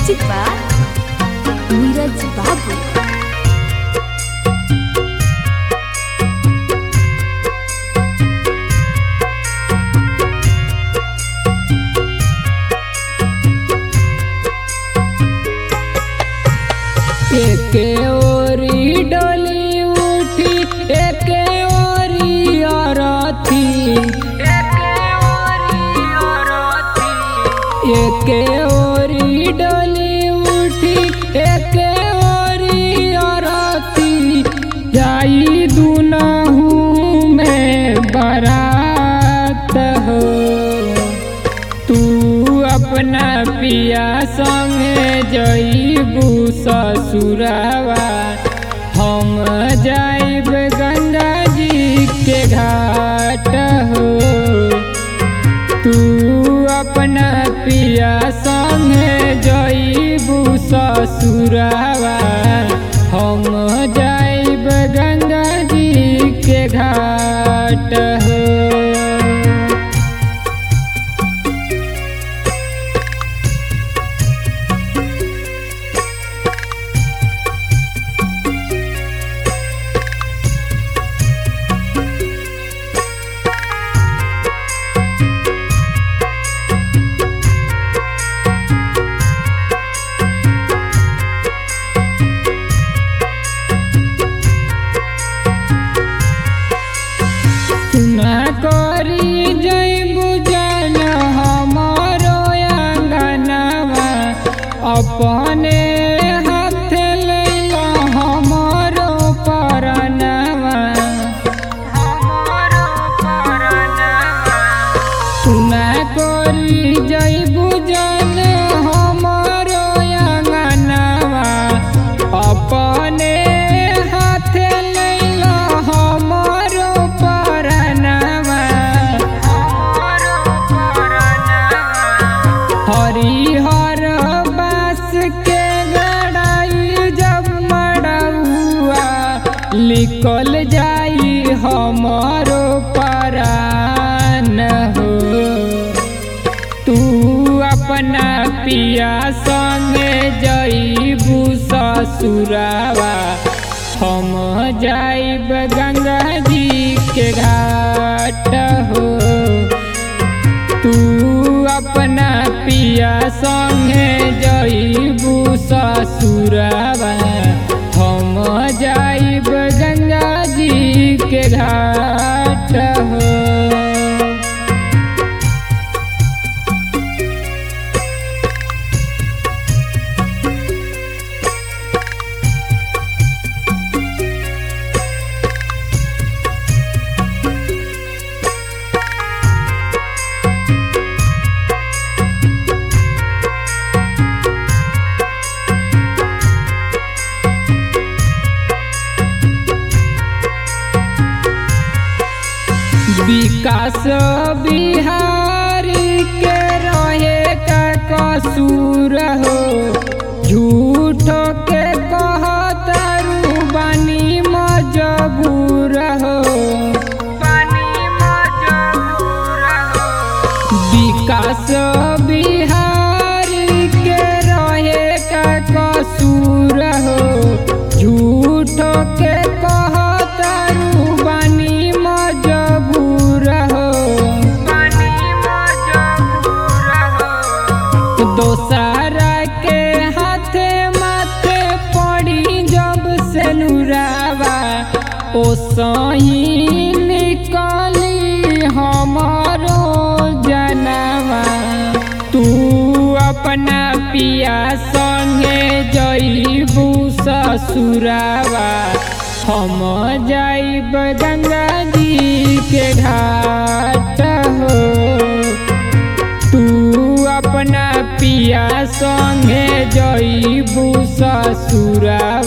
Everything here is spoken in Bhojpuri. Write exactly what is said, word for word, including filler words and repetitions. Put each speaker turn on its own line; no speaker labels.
म्यूजिक बाय नीरज बाबू।
एके ओरी डोली उठी एके ओरी अरथी, एके ओरी डोली उठी एके ओरी अरथी, जाई दुनहु में बारात हो। तू अपना पिया संगे जईबू ससुरावा, हम जाइब गंगा जी के घाट हो। तू अपना पिया संगे जईबू ससुरावा, हम जाइब गंगा जी के घाट हो। करी जईबू जन हमारो अंगनवा, अपने हाथ लैला हमारो परनवा। सुना करी जईबू जन हमारो अंगनवा, अपने हाथ लैला हमारो हरिहर बास के गड़ाई जब मड़उआ, निकल जाई हमारो परान हो। तू अपना पिया संगे जईबू ससुरावा, हम जाइब गंगा जी के घाट हो। तू अपना पिया संगे जईबू ससुरावा, हम जाइब गंगा जी के घाट हो। विकास बिहारी के रहे का कसूर हो, झूठो के कहतारू बानी मजबूर हो। विकास बिहारी के रहे का कसूर हो, झूठो के कहतारू बानी मजबूर हो। दोसरा के हाथे माथे पड़ी जब से नुरावा, ओ सही निकली हमारो जनवा। तू अपना पिया संगे जईबू ससुरावा, हम जाइब गंगा जी के घाट हो। तू अपना पिया संगे जईबू ससुरावा,